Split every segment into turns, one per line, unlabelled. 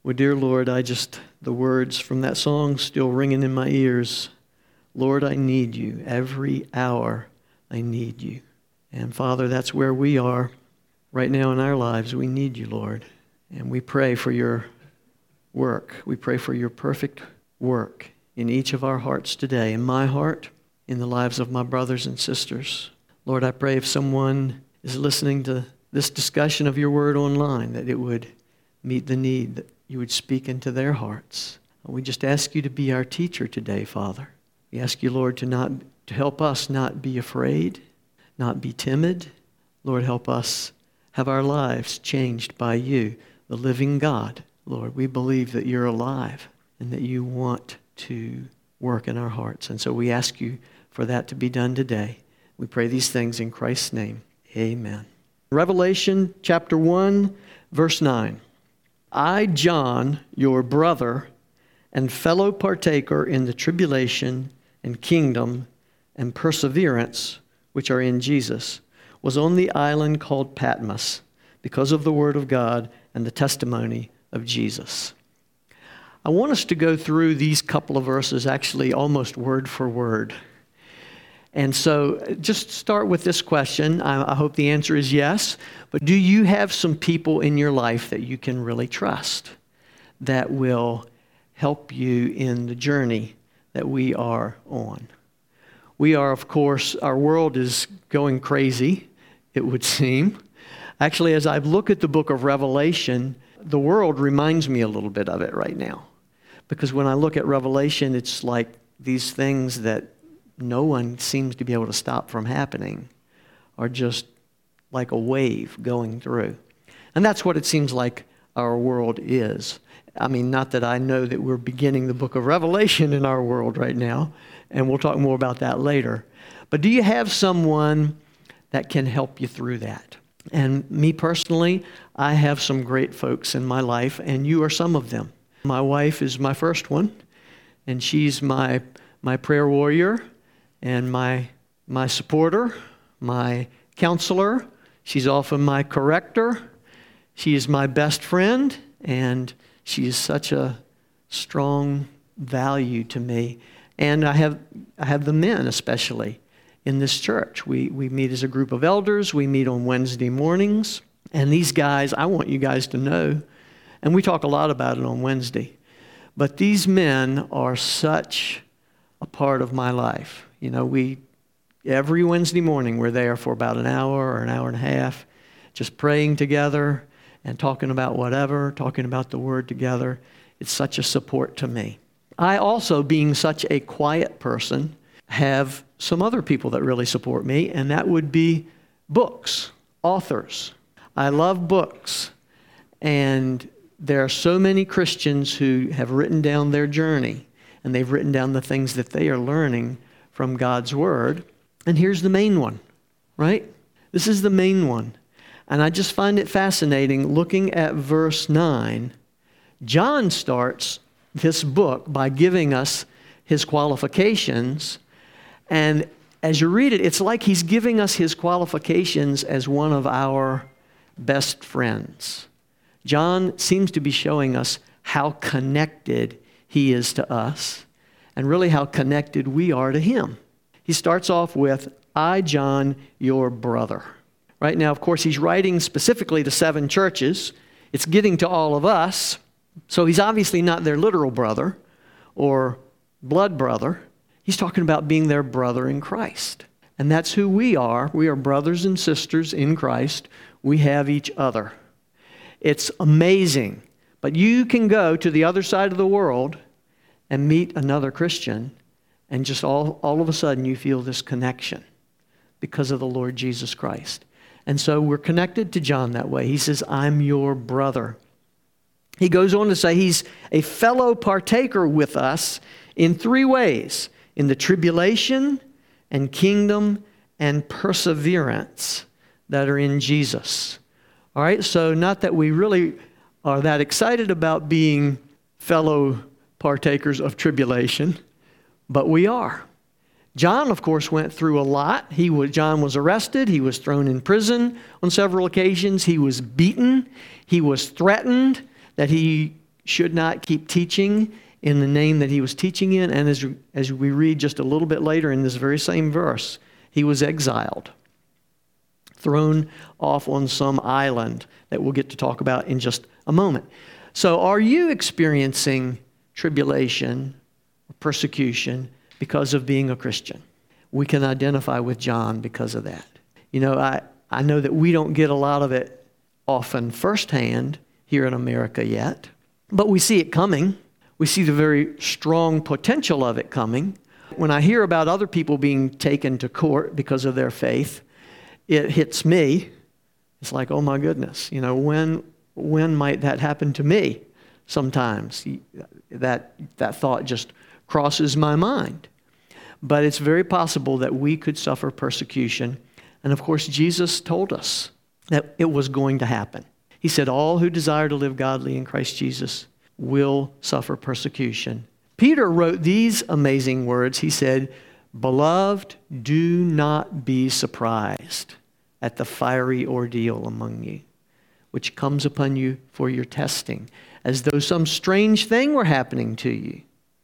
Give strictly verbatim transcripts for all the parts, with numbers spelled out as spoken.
Well, dear Lord, I just, the words from that song still ringing in my ears. Lord, I need you. Every hour I need you. And Father, that's where we are right now in our lives. We need you, Lord. And we pray for your work. We pray for your perfect work in each of our hearts today, in my heart, in the lives of my brothers and sisters. Lord, I pray if someone is listening to this discussion of your word online, that it would meet the need, that you would speak into their hearts. And we just ask you to be our teacher today, Father. We ask you, Lord, to not to help us not be afraid, not be timid. Lord, help us have our lives changed by you, the living God. Lord, we believe that you're alive and that you want to work in our hearts. And so we ask you for that to be done today. We pray these things in Christ's name. Amen. Revelation chapter one, verse nine. I, John, your brother and fellow partaker in the tribulation and kingdom and perseverance which are in Jesus, was on the island called Patmos because of the word of God and the testimony of Jesus. I want us to go through these couple of verses actually almost word for word. And so just start with this question. I, I hope the answer is yes. But do you have some people in your life that you can really trust that will help you in the journey that we are on? We are, of course, our world is going crazy, it would seem. Actually, as I look at the book of Revelation, the world reminds me a little bit of it right now. Because when I look at Revelation, it's like these things that no one seems to be able to stop from happening are just like a wave going through. And that's what it seems like our world is. I mean, not that I know that we're beginning the book of Revelation in our world right now, and we'll talk more about that later. But do you have someone that can help you through that? And me personally, I have some great folks in my life, and you are some of them. My wife is my first one, and she's my my prayer warrior and my my supporter, my counselor. She's often my corrector. She is my best friend, and she is such a strong value to me. And I have I have the men especially in this church. We we meet as a group of elders. We meet on Wednesday mornings. And these guys, I want you guys to know, and we talk a lot about it on Wednesday, but these men are such a part of my life. You know, we every Wednesday morning we're there for about an hour or an hour and a half, just praying together and talking about whatever, talking about the Word together. It's such a support to me. I also, being such a quiet person, have some other people that really support me, and that would be books, authors. I love books, and there are so many Christians who have written down their journey, and they've written down the things that they are learning from God's Word. And here's the main one, right? This is the main one. And I just find it fascinating looking at verse nine. John starts this book by giving us his qualifications. And as you read it, it's like he's giving us his qualifications as one of our best friends. John seems to be showing us how connected he is to us and really how connected we are to him. He starts off with, I, John, your brother. Right now, of course, he's writing specifically to seven churches. It's getting to all of us. So he's obviously not their literal brother or blood brother. He's talking about being their brother in Christ. And that's who we are. We are brothers and sisters in Christ. We have each other. It's amazing. But you can go to the other side of the world and meet another Christian, and just all, all of a sudden you feel this connection because of the Lord Jesus Christ. And so we're connected to John that way. He says, I'm your brother. He goes on to say he's a fellow partaker with us in three ways: in the tribulation and kingdom and perseverance that are in Jesus. All right, so not that we really are that excited about being fellow partakers of tribulation, but we are. John, of course, went through a lot. He was, John was arrested. He was thrown in prison on several occasions. He was beaten. He was threatened that he should not keep teaching in the name that he was teaching in. And as, as we read just a little bit later in this very same verse, he was exiled, thrown off on some island that we'll get to talk about in just a moment. So are you experiencing tribulation or persecution because of being a Christian? We can identify with John because of that. You know, I, I know that we don't get a lot of it often firsthand here in America yet, but we see it coming. We see the very strong potential of it coming. When I hear about other people being taken to court because of their faith, it hits me. It's like, oh my goodness, you know, when when might that happen to me? Sometimes that that thought just crosses my mind. But it's very possible that we could suffer persecution. And of course, Jesus told us that it was going to happen. He said, all who desire to live godly in Christ Jesus will suffer persecution. Peter wrote these amazing words. He said, beloved, do not be surprised at the fiery ordeal among you, which comes upon you for your testing, as though some strange thing were happening to you.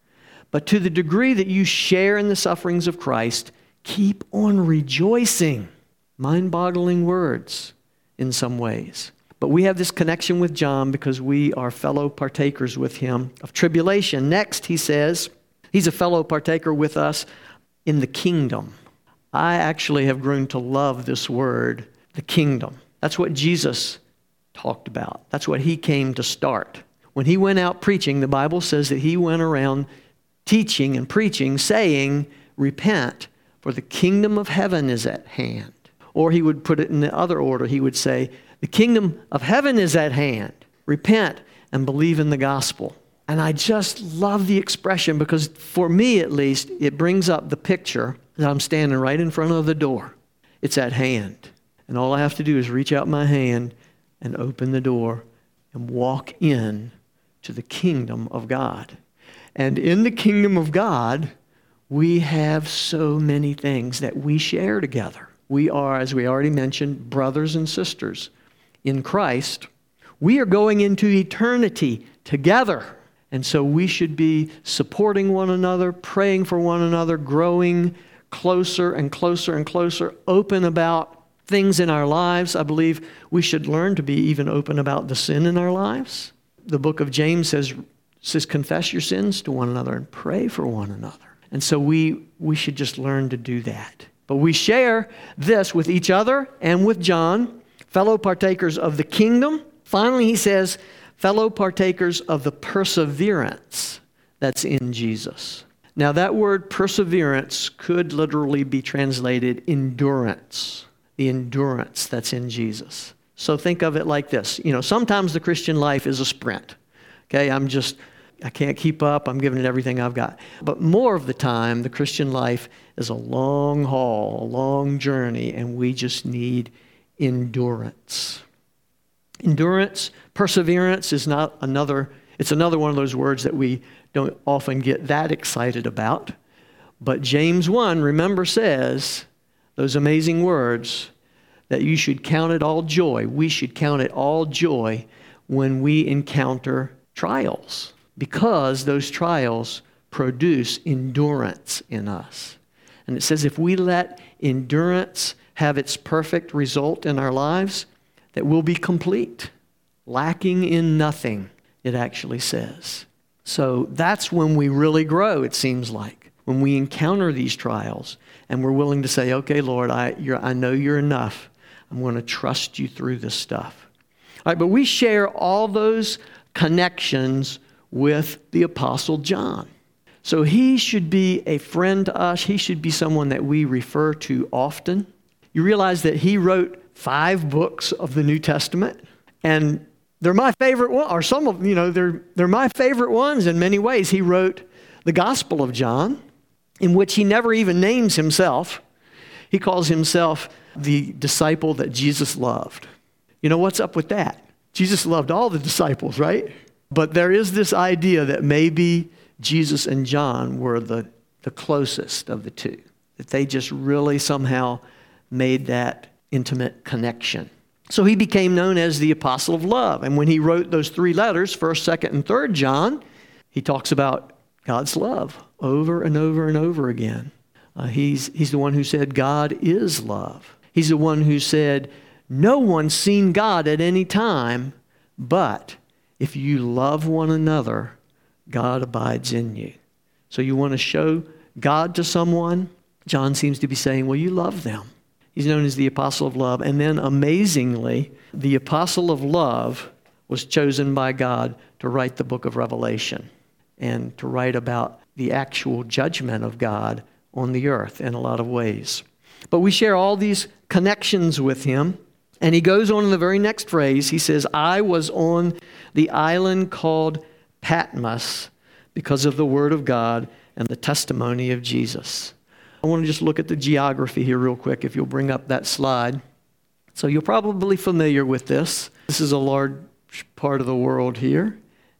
But to the degree that you share in the sufferings of Christ, keep on rejoicing. Mind-boggling words in some ways. But we have this connection with John because we are fellow partakers with him of tribulation. Next, he says, he's a fellow partaker with us in the kingdom. I actually have grown to love this word, the kingdom. That's what Jesus talked about. That's what he came to start. When he went out preaching, the Bible says that he went around teaching and preaching, saying, repent, for the kingdom of heaven is at hand. Or he would put it in the other order. He would say, the kingdom of heaven is at hand. Repent and believe in the gospel. And I just love the expression because for me at least, it brings up the picture that I'm standing right in front of the door. It's at hand. And all I have to do is reach out my hand and open the door and walk in to the kingdom of God. And in the kingdom of God, we have so many things that we share together. We are, as we already mentioned, brothers and sisters in Christ. We are going into eternity together. And so we should be supporting one another, praying for one another, growing closer and closer and closer, open about things in our lives. I believe we should learn to be even open about the sin in our lives. The book of James says, says confess your sins to one another and pray for one another. And so we, we should just learn to do that. But we share this with each other and with John, fellow partakers of the kingdom. Finally, he says, fellow partakers of the perseverance that's in Jesus. Now, that word perseverance could literally be translated endurance, the endurance that's in Jesus. So think of it like this. You know, sometimes the Christian life is a sprint. Okay, I'm just, I can't keep up. I'm giving it everything I've got. But more of the time, the Christian life is a long haul, a long journey, and we just need endurance. Endurance, perseverance is not another, it's another one of those words that we don't often get that excited about. But James one, remember, says those amazing words that you should count it all joy. We should count it all joy when we encounter trials, because those trials produce endurance in us. And it says if we let endurance have its perfect result in our lives, that we'll be complete, lacking in nothing, it actually says. So that's when we really grow, it seems like, when we encounter these trials and we're willing to say, okay, Lord, I, you're, I know you're enough. I'm going to trust you through this stuff. All right, but we share all those connections with the Apostle John. So he should be a friend to us. He should be someone that we refer to often. You realize that he wrote five books of the New Testament, and they're my favorite one, or some of, you know, they're, they're my favorite ones in many ways. He wrote the Gospel of John, in which he never even names himself. He calls himself the disciple that Jesus loved. You know, what's up with that? Jesus loved all the disciples, right? But there is this idea that maybe Jesus and John were the, the closest of the two, that they just really somehow made that intimate connection. So he became known as the Apostle of Love. And when he wrote those three letters, first, second, and third John, he talks about God's love over and over and over again. Uh, he's, he's the one who said God is love. He's the one who said no one's seen God at any time, but if you love one another, God abides in you. So you want to show God to someone? John seems to be saying, well, you love them. He's known as the Apostle of Love. And then amazingly, the Apostle of Love was chosen by God to write the book of Revelation and to write about the actual judgment of God on the earth in a lot of ways. But we share all these connections with him. And he goes on in the very next phrase. He says, I was on the island called Patmos because of the word of God and the testimony of Jesus. I want to just look at the geography here real quick, if you'll bring up that slide. So you're probably familiar with this. This is a large part of the world here.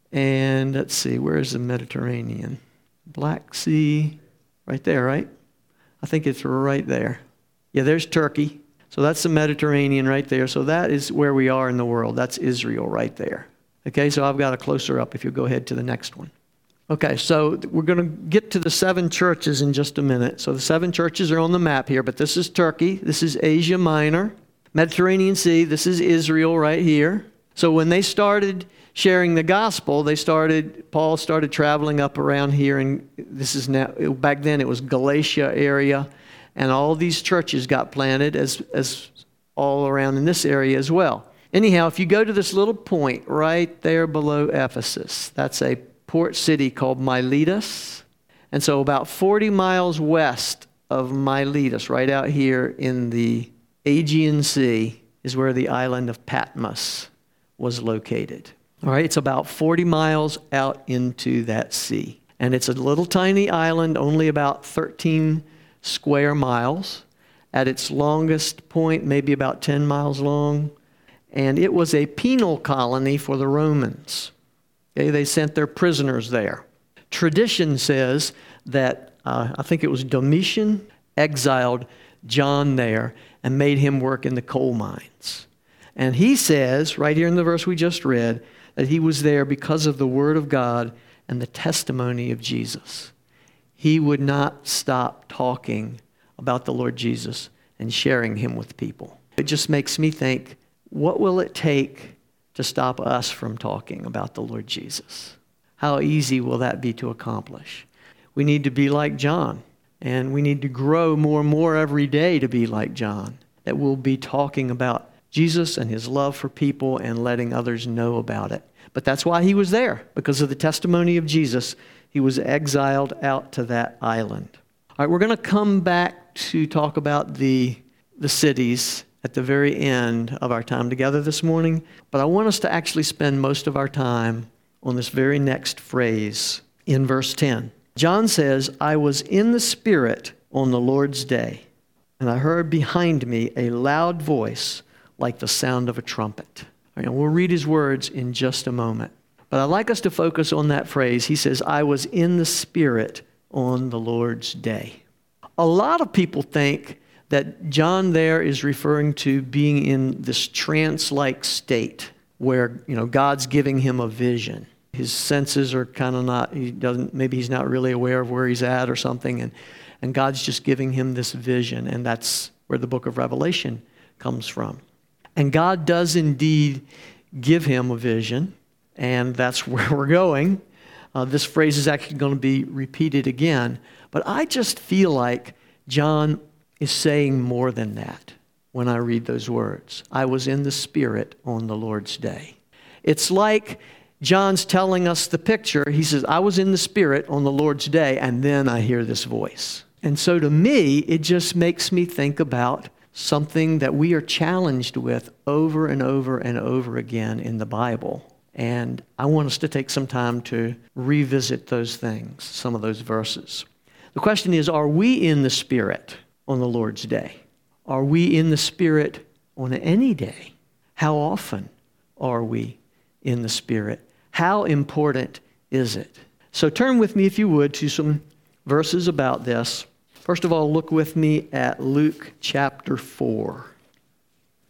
And let's see, where is the Mediterranean? Black Sea, right there, right? I think it's right there. Yeah, there's Turkey. So that's the Mediterranean right there. So that is where we are in the world. That's Israel right there. Okay, so I've got a closer up if you'll go ahead to the next one. Okay, so we're going to get to the seven churches in just a minute. So the seven churches are on the map here, but this is Turkey. This is Asia Minor. Mediterranean Sea, this is Israel right here. So when they started sharing the gospel, they started, Paul started traveling up around here, and this is now, back then it was Galatia area, and all these churches got planted as, as all around in this area as well. Anyhow, if you go to this little point right there below Ephesus, that's a port city called Miletus. And so about forty miles west of Miletus, right out here in the Aegean Sea, is where the island of Patmos was located. All right, it's about forty miles out into that sea. And it's a little tiny island, only about thirteen square miles. At its longest point, maybe about ten miles long. And it was a penal colony for the Romans. Okay, they sent their prisoners there. Tradition says that, uh, I think it was Domitian, exiled John there and made him work in the coal mines. And he says, right here in the verse we just read, that he was there because of the word of God and the testimony of Jesus. He would not stop talking about the Lord Jesus and sharing him with people. It just makes me think, what will it take to stop us from talking about the Lord Jesus? How easy will that be to accomplish? We need to be like John, and we need to grow more and more every day to be like John, that we'll be talking about Jesus and his love for people and letting others know about it. But that's why he was there, because of the testimony of Jesus. He was exiled out to that island. All right, we're going to come back to talk about the, the cities at the very end of our time together this morning. But I want us to actually spend most of our time on this very next phrase in verse ten. John says, I was in the Spirit on the Lord's day, and I heard behind me a loud voice like the sound of a trumpet. All right, we'll read his words in just a moment. But I'd like us to focus on that phrase. He says, I was in the Spirit on the Lord's day. A lot of people think that John there is referring to being in this trance-like state where, you know, God's giving him a vision. His senses are kind of not, he doesn't, maybe he's not really aware of where he's at or something, and, and God's just giving him this vision, and that's where the book of Revelation comes from. And God does indeed give him a vision, and that's where we're going. Uh, this phrase is actually going to be repeated again, but I just feel like John is saying more than that when I read those words. I was in the Spirit on the Lord's day. It's like John's telling us the picture. He says, I was in the Spirit on the Lord's day, and then I hear this voice. And so to me, it just makes me think about something that we are challenged with over and over and over again in the Bible. And I want us to take some time to revisit those things, some of those verses. The question is, are we in the Spirit on the Lord's day? Are we in the Spirit on any day? How often are we in the Spirit? How important is it? So turn with me, if you would, to some verses about this. First of all, look with me at Luke chapter four.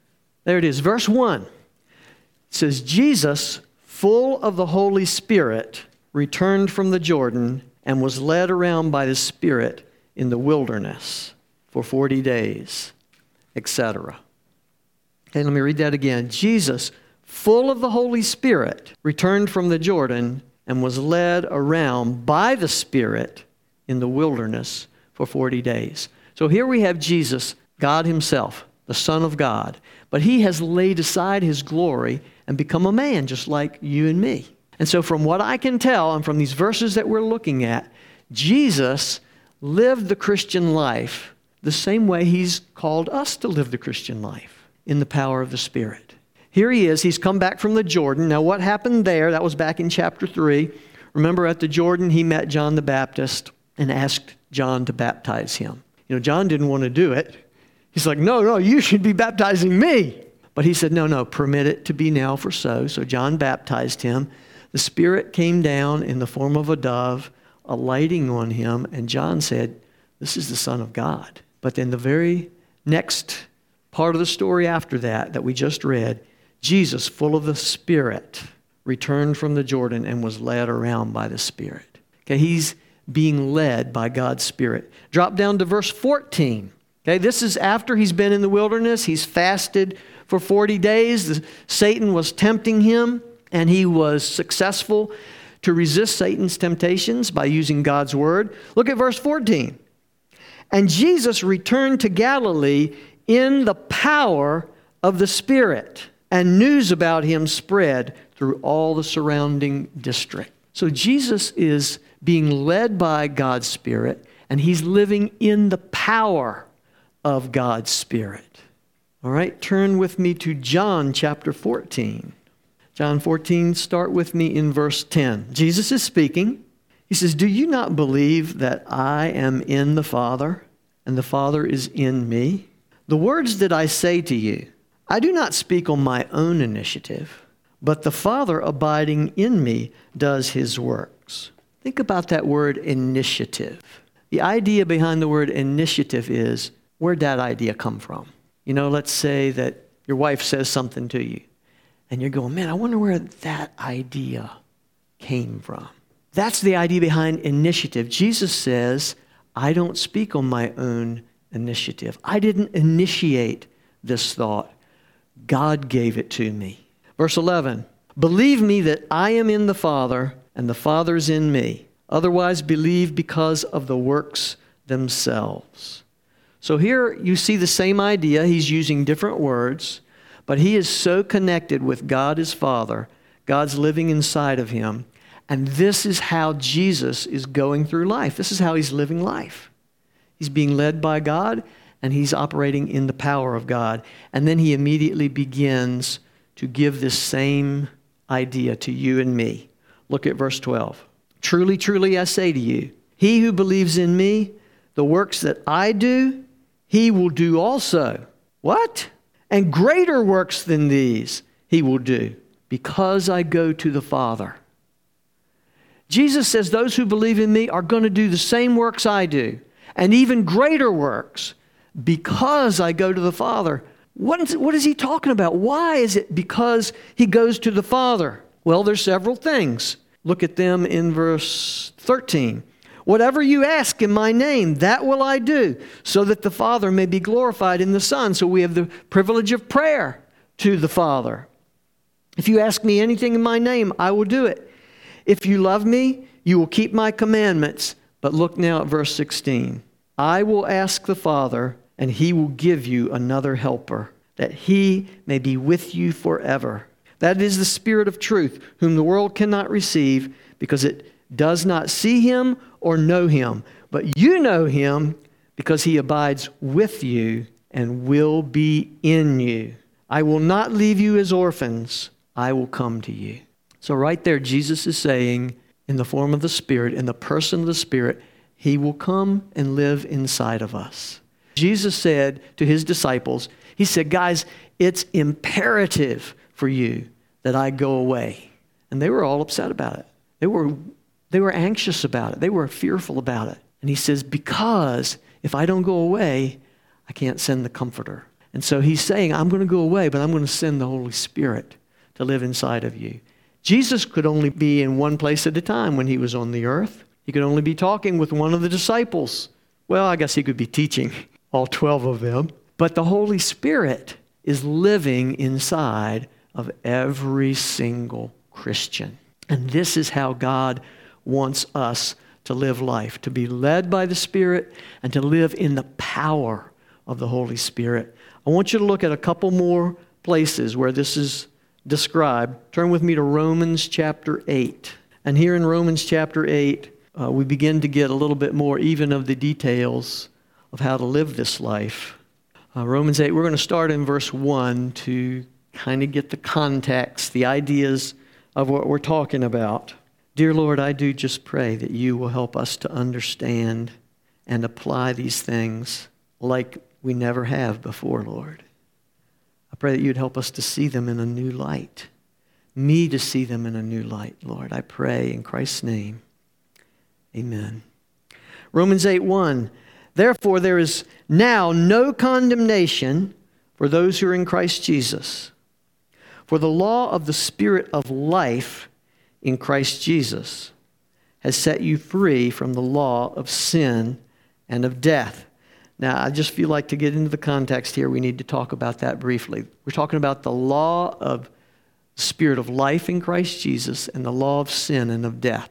There it is, verse one. It says, Jesus, full of the Holy Spirit, returned from the Jordan and was led around by the Spirit in the wilderness for forty days, et cetera. Okay, let me read that again. Jesus, full of the Holy Spirit, returned from the Jordan and was led around by the Spirit in the wilderness for forty days. So here we have Jesus, God himself, the Son of God. But he has laid aside his glory and become a man just like you and me. And so from what I can tell, and from these verses that we're looking at, Jesus lived the Christian life the same way he's called us to live the Christian life, in the power of the Spirit. Here he is. He's come back from the Jordan. Now what happened there? That was back in chapter three. Remember at the Jordan, he met John the Baptist and asked John to baptize him. You know, John didn't want to do it. He's like, no, no, you should be baptizing me. But he said, no, no, permit it to be now for so. So John baptized him. The Spirit came down in the form of a dove, alighting on him. And John said, this is the Son of God. But then the very next part of the story after that, that we just read, Jesus, full of the Spirit, returned from the Jordan and was led around by the Spirit. Okay, he's being led by God's Spirit. Drop down to verse fourteen. Okay, this is after he's been in the wilderness. He's fasted for forty days. The, Satan was tempting him, and he was successful to resist Satan's temptations by using God's word. Look at verse fourteen. And Jesus returned to Galilee in the power of the Spirit, and news about him spread through all the surrounding district. So Jesus is being led by God's Spirit, and he's living in the power of God's Spirit. All right, turn with me to John chapter fourteen. John fourteen, start with me in verse ten. Jesus is speaking. He says, do you not believe that I am in the Father, and the Father is in me? The words that I say to you, I do not speak on my own initiative, but the Father abiding in me does his works. Think about that word initiative. The idea behind the word initiative is, where'd that idea come from? You know, let's say that your wife says something to you, and you're going, man, I wonder where that idea came from. That's the idea behind initiative. Jesus says, I don't speak on my own initiative. I didn't initiate this thought. God gave it to me. Verse eleven, believe me that I am in the Father, and the Father is in me. Otherwise, believe because of the works themselves. So here you see the same idea. He's using different words, but he is so connected with God his Father. God's living inside of him. And this is how Jesus is going through life. This is how he's living life. He's being led by God, and he's operating in the power of God. And then he immediately begins to give this same idea to you and me. Look at verse twelve. Truly, truly, I say to you, he who believes in me, the works that I do, he will do also. What? And greater works than these he will do, because I go to the Father. Jesus says those who believe in me are going to do the same works I do, and even greater works, because I go to the Father. What is, what is he talking about? Why is it because he goes to the Father? Well, there's several things. Look at them in verse thirteen. Whatever you ask in my name, that will I do, so that the Father may be glorified in the Son. So we have the privilege of prayer to the Father. If you ask me anything in my name, I will do it. If you love me, you will keep my commandments. But look now at verse sixteen. I will ask the Father, and he will give you another helper, that he may be with you forever. That is the Spirit of truth, whom the world cannot receive, because it does not see him or know him. But you know him, because he abides with you and will be in you. I will not leave you as orphans. I will come to you. So right there, Jesus is saying, in the form of the Spirit, in the person of the Spirit, he will come and live inside of us. Jesus said to his disciples, he said, guys, it's imperative for you that I go away. And they were all upset about it. They were, they were anxious about it. They were fearful about it. And he says, because if I don't go away, I can't send the Comforter. And so he's saying, I'm going to go away, but I'm going to send the Holy Spirit to live inside of you. Jesus could only be in one place at a time when he was on the earth. He could only be talking with one of the disciples. Well, I guess he could be teaching all twelve of them. But the Holy Spirit is living inside of every single Christian. And this is how God wants us to live life, to be led by the Spirit and to live in the power of the Holy Spirit. I want you to look at a couple more places where this is described. Turn with me to Romans chapter eight. And here in Romans chapter eight, uh, we begin to get a little bit more even of the details of how to live this life. Uh, Romans eight, we're going to start in verse one to kind of get the context, the ideas of what we're talking about. Dear Lord, I do just pray that you will help us to understand and apply these things like we never have before, Lord. I pray that you'd help us to see them in a new light. Me to see them in a new light, Lord. I pray in Christ's name. Amen. Romans eight one. Therefore, there is now no condemnation for those who are in Christ Jesus. For the law of the Spirit of life in Christ Jesus has set you free from the law of sin and of death. Now, I just feel like to get into the context here, we need to talk about that briefly. We're talking about the law of Spirit of life in Christ Jesus and the law of sin and of death.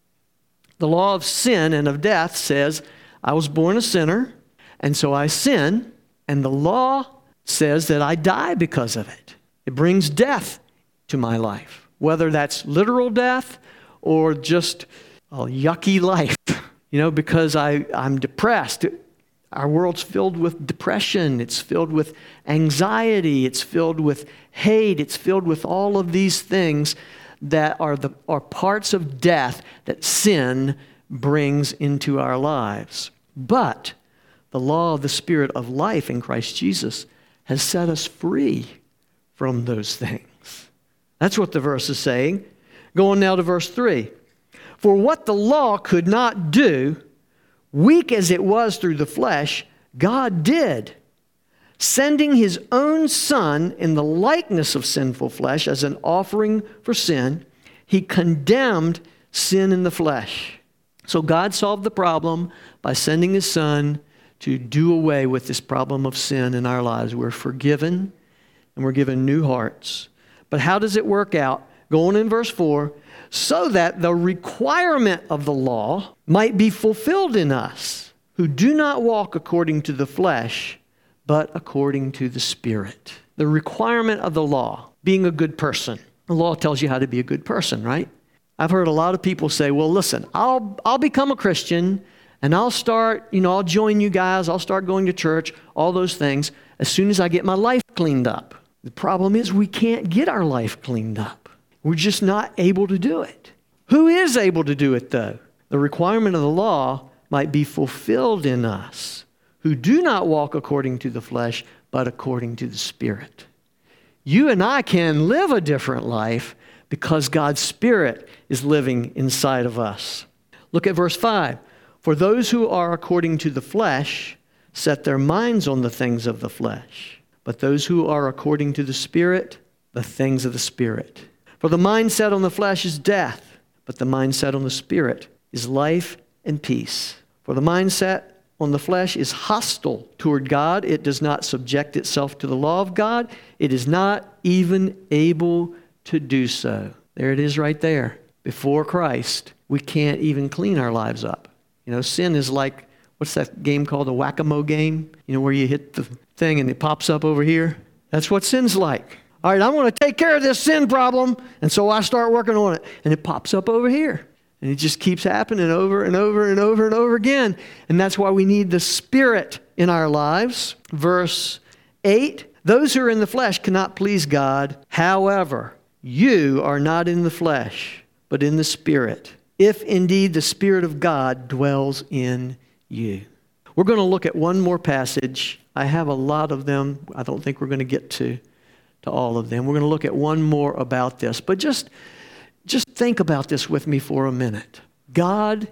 The law of sin and of death says, I was born a sinner, and so I sin, and the law says that I die because of it. It brings death to my life, whether that's literal death or just a yucky life, you know, because I, I'm depressed. Our world's filled with depression. It's filled with anxiety. It's filled with hate. It's filled with all of these things that are the are parts of death that sin brings into our lives. But the law of the Spirit of life in Christ Jesus has set us free from those things. That's what the verse is saying. Going now to verse three. For what the law could not do, weak as it was through the flesh, God did, sending his own Son in the likeness of sinful flesh as an offering for sin. He condemned sin in the flesh. So God solved the problem by sending his Son to do away with this problem of sin in our lives. We're forgiven and we're given new hearts. But how does it work out? Going in verse four, so that the requirement of the law might be fulfilled in us, who do not walk according to the flesh, but according to the Spirit. The requirement of the law, being a good person. The law tells you how to be a good person, right? I've heard a lot of people say, well, listen, I'll I'll become a Christian and I'll start, you know, I'll join you guys, I'll start going to church, all those things, as soon as I get my life cleaned up. The problem is we can't get our life cleaned up. We're just not able to do it. Who is able to do it, though? The requirement of the law might be fulfilled in us, who do not walk according to the flesh, but according to the Spirit. You and I can live a different life because God's Spirit is living inside of us. Look at verse five. For those who are according to the flesh set their minds on the things of the flesh, but those who are according to the Spirit, the things of the Spirit. For the mind set on the flesh is death, but the mind set on the Spirit is life and peace. For the mind set on the flesh is hostile toward God. It does not subject itself to the law of God. It is not even able to do so. There it is right there. Before Christ, we can't even clean our lives up. You know, sin is like, what's that game called, a whack-a-mole game? You know, where you hit the thing and it pops up over here? That's what sin's like. All right, I want to take care of this sin problem, and so I start working on it, and it pops up over here. And it just keeps happening over and over and over and over again. And that's why we need the Spirit in our lives. Verse eight, those who are in the flesh cannot please God. However, you are not in the flesh, but in the Spirit, if indeed the Spirit of God dwells in you. We're going to look at one more passage. I have a lot of them. I don't think we're going to get to, to all of them. We're going to look at one more about this. But just, just think about this with me for a minute. God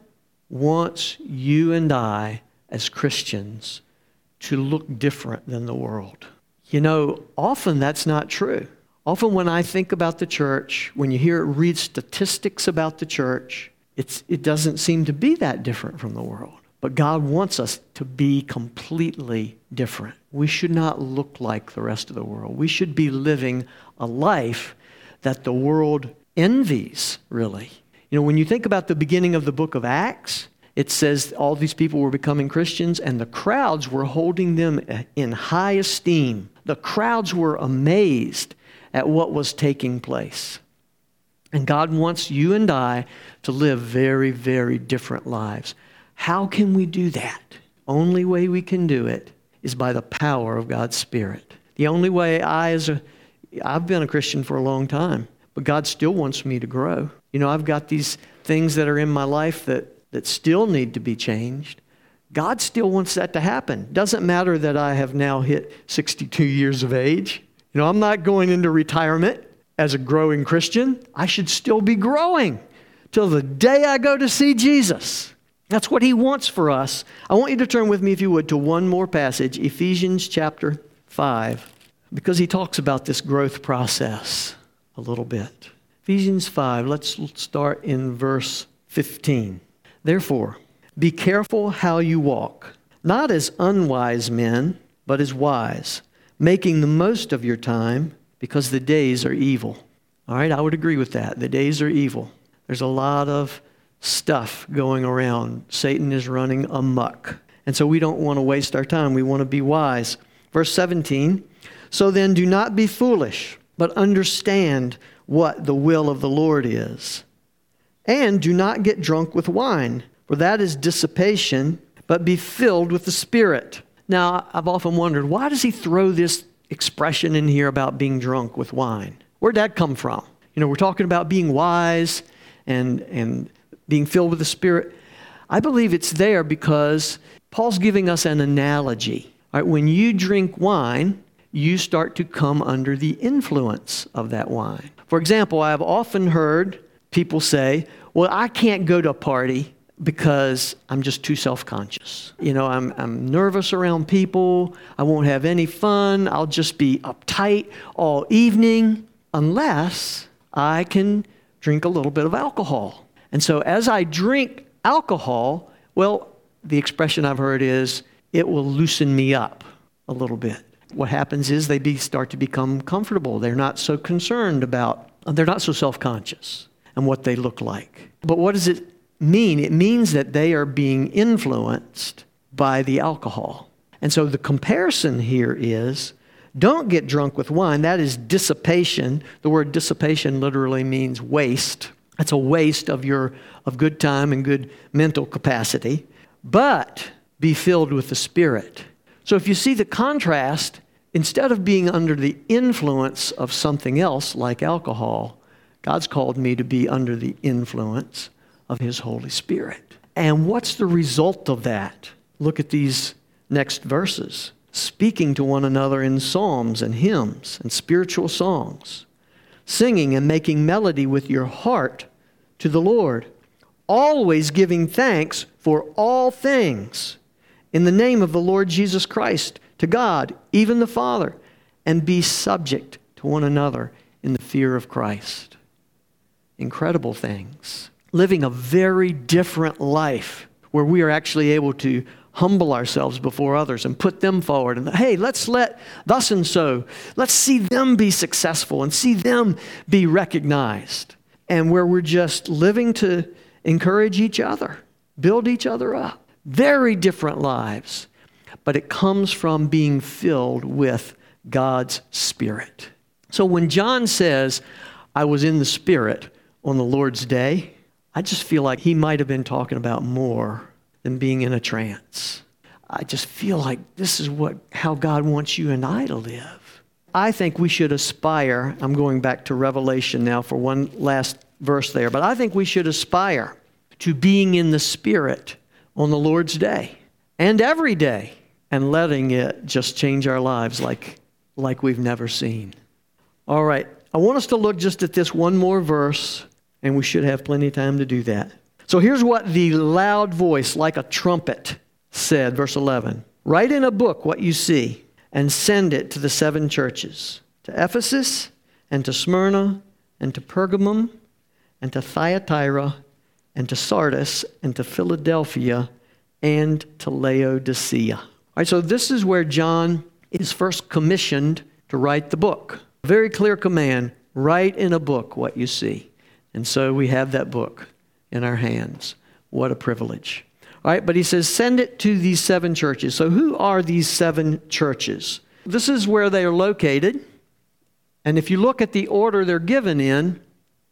wants you and I as Christians to look different than the world. You know, often that's not true. Often when I think about the church, when you hear read statistics about the church, it's, it doesn't seem to be that different from the world. But God wants us to be completely different. We should not look like the rest of the world. We should be living a life that the world envies, really. You know, when you think about the beginning of the book of Acts, it says all these people were becoming Christians and the crowds were holding them in high esteem. The crowds were amazed at what was taking place. And God wants you and I to live very, very different lives. How can we do that? Only way we can do it is by the power of God's Spirit. The only way I, as a, I've been a Christian for a long time, but God still wants me to grow. You know, I've got these things that are in my life that, that still need to be changed. God still wants that to happen. Doesn't matter that I have now hit sixty-two years of age. You know, I'm not going into retirement as a growing Christian. I should still be growing till the day I go to see Jesus. That's what he wants for us. I want you to turn with me, if you would, to one more passage, Ephesians chapter five, because he talks about this growth process a little bit. Ephesians five, let's start in verse fifteen. Therefore, be careful how you walk, not as unwise men, but as wise, making the most of your time, because the days are evil. All right, I would agree with that. The days are evil. There's a lot of stuff going around. Satan is running amok. And so we don't want to waste our time. We want to be wise. Verse seventeen, so then do not be foolish, but understand what the will of the Lord is. And do not get drunk with wine, for that is dissipation, but be filled with the Spirit. Now, I've often wondered, why does he throw this expression in here about being drunk with wine? Where'd that come from? You know, we're talking about being wise and, and being filled with the Spirit. I believe it's there because Paul's giving us an analogy. All right, when you drink wine, you start to come under the influence of that wine. For example, I have often heard people say, well, I can't go to a party because I'm just too self-conscious. You know, I'm, I'm nervous around people. I won't have any fun. I'll just be uptight all evening unless I can drink a little bit of alcohol. And so as I drink alcohol, well, the expression I've heard is, it will loosen me up a little bit. What happens is they be, start to become comfortable. They're not so concerned about, they're not so self-conscious and what they look like. But what does it mean? It means that they are being influenced by the alcohol. And so the comparison here is, don't get drunk with wine. That is dissipation. The word dissipation literally means waste. That's a waste of your of good time and good mental capacity. But be filled with the Spirit. So if you see the contrast, instead of being under the influence of something else like alcohol, God's called me to be under the influence of His Holy Spirit. And what's the result of that? Look at these next verses. Speaking to one another in psalms and hymns and spiritual songs, singing and making melody with your heart to the Lord, always giving thanks for all things in the name of the Lord Jesus Christ to God, even the Father, and be subject to one another in the fear of Christ. Incredible things. Living a very different life where we are actually able to humble ourselves before others and put them forward. And hey, let's let thus and so, let's see them be successful and see them be recognized. And where we're just living to encourage each other, build each other up. Very different lives. But it comes from being filled with God's Spirit. So when John says, I was in the Spirit on the Lord's day, I just feel like he might have been talking about more than being in a trance. I just feel like this is what how God wants you and I to live. I think we should aspire, I'm going back to Revelation now for one last verse there, but I think we should aspire to being in the Spirit on the Lord's day and every day and letting it just change our lives like, like we've never seen. All right, I want us to look just at this one more verse, and we should have plenty of time to do that. So here's what the loud voice, like a trumpet, said, verse eleven. Write in a book what you see, and send it to the seven churches, to Ephesus, and to Smyrna, and to Pergamum, and to Thyatira, and to Sardis, and to Philadelphia, and to Laodicea. All right, so this is where John is first commissioned to write the book. Very clear command, write in a book what you see. And so we have that book in our hands. What a privilege. All right, but he says, send it to these seven churches. So who are these seven churches? This is where they are located. And if you look at the order they're given in,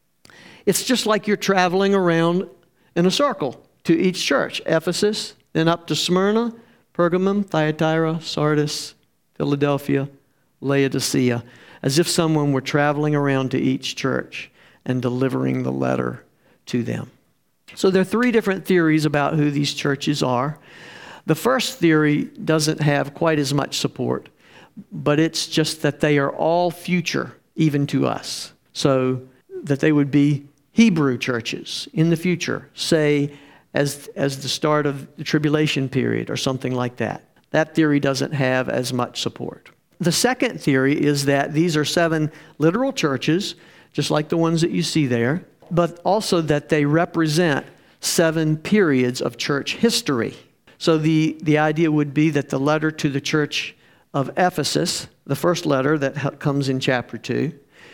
it's just like you're traveling around in a circle to each church. Ephesus, then up to Smyrna, Pergamum, Thyatira, Sardis, Philadelphia, Laodicea, as if someone were traveling around to each church and delivering the letter to them. So there are three different theories about who these churches are. The first theory doesn't have quite as much support, but it's just that they are all future, even to us. So that they would be Hebrew churches in the future, say as, as the start of the tribulation period or something like that. That theory doesn't have as much support. The second theory is that these are seven literal churches, just like the ones that you see there, but also that they represent seven periods of church history. So the, the idea would be that the letter to the church of Ephesus, the first letter that comes in chapter two,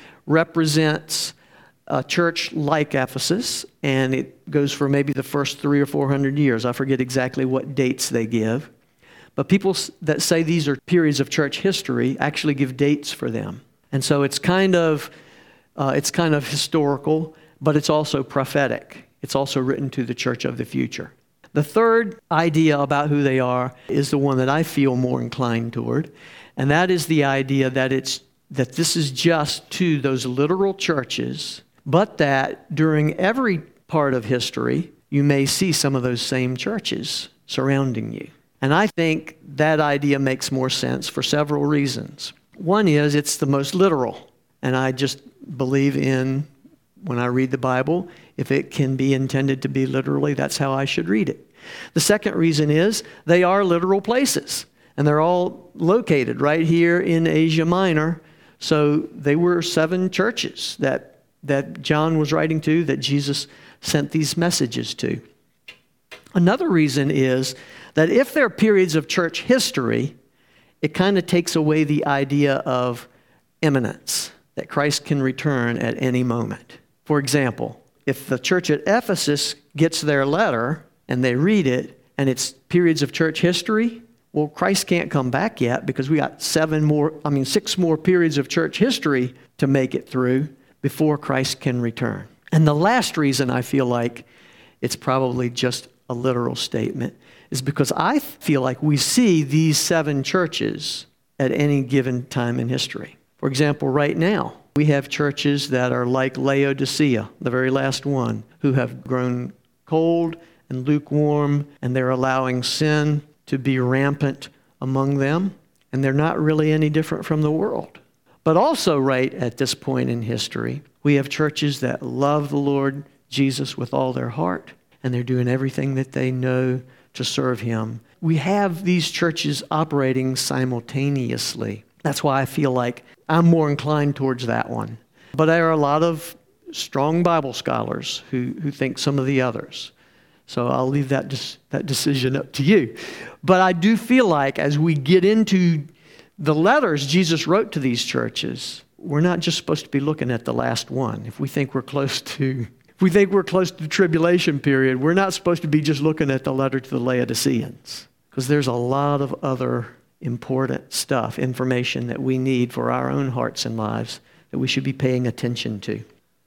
represents a church like Ephesus, and it goes for maybe the first three or four hundred years. I forget exactly what dates they give. But people that say these are periods of church history actually give dates for them. And so it's kind of, uh, it's kind of historical, but it's also prophetic. It's also written to the church of the future. The third idea about who they are is the one that I feel more inclined toward, and that is the idea that it's that this is just to those literal churches, but that during every part of history, you may see some of those same churches surrounding you. And I think that idea makes more sense for several reasons. One is it's the most literal, and I just believe in, when I read the Bible, if it can be intended to be literally, that's how I should read it. The second reason is they are literal places, and they're all located right here in Asia Minor. So they were seven churches that, that John was writing to, that Jesus sent these messages to. Another reason is that if there are periods of church history, it kind of takes away the idea of imminence, that Christ can return at any moment. For example, if the church at Ephesus gets their letter and they read it and it's periods of church history, well, Christ can't come back yet because we got seven more, I mean, six more periods of church history to make it through before Christ can return. And the last reason I feel like it's probably just a literal statement is because I feel like we see these seven churches at any given time in history. For example, right now, we have churches that are like Laodicea, the very last one, who have grown cold and lukewarm, and they're allowing sin to be rampant among them, and they're not really any different from the world. But also right at this point in history, we have churches that love the Lord Jesus with all their heart, and they're doing everything that they know to serve Him. We have these churches operating simultaneously. That's why I feel like I'm more inclined towards that one. But there are a lot of strong Bible scholars who, who think some of the others. So I'll leave that dis- that decision up to you. But I do feel like as we get into the letters Jesus wrote to these churches, we're not just supposed to be looking at the last one. If we think we're close to if we think we're close to the tribulation period, we're not supposed to be just looking at the letter to the Laodiceans, because there's a lot of other important stuff, information that we need for our own hearts and lives that we should be paying attention to.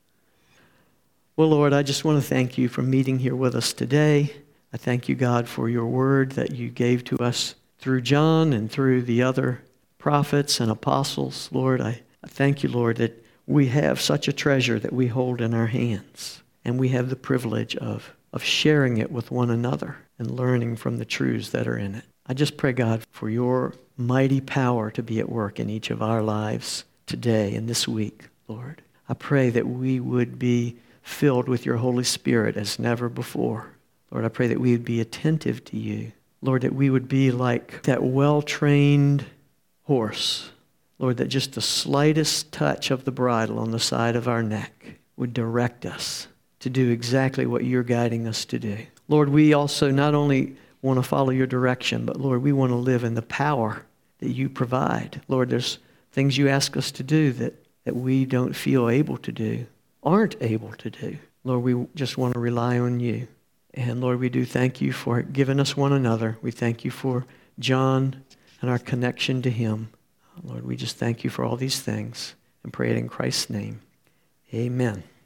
Well, Lord, I just want to thank you for meeting here with us today. I thank you, God, for your word that you gave to us through John and through the other prophets and apostles. Lord, I, I thank you, Lord, that we have such a treasure that we hold in our hands, and we have the privilege of, of sharing it with one another and learning from the truths that are in it. I just pray, God, for your mighty power to be at work in each of our lives today and this week, Lord. I pray that we would be filled with your Holy Spirit as never before. Lord, I pray that we would be attentive to you. Lord, that we would be like that well-trained horse. Lord, that just the slightest touch of the bridle on the side of our neck would direct us to do exactly what you're guiding us to do. Lord, we also not only want to follow your direction, but Lord, we want to live in the power that you provide. Lord, there's things you ask us to do that, that we don't feel able to do, aren't able to do. Lord, we just want to rely on you. And Lord, we do thank you for giving us one another. We thank you for John and our connection to him. Lord, we just thank you for all these things and pray it in Christ's name. Amen.